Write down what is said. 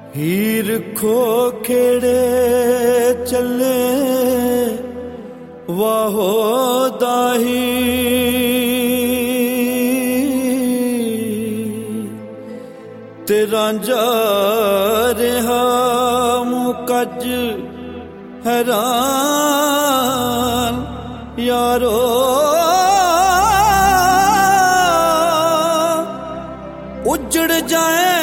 ਹੀਰ ਖੋ ਖੇੜੇ ਚੱਲੇ ਵਾਹੋ ਦਾਹੀ ਤੇ ਰਾਂਝਾ ਰਿਹਾ ਮੁਕੱਜ ਹੈਰਾਨ ਯਾਰੋ ਉਜੜ ਜਾਏ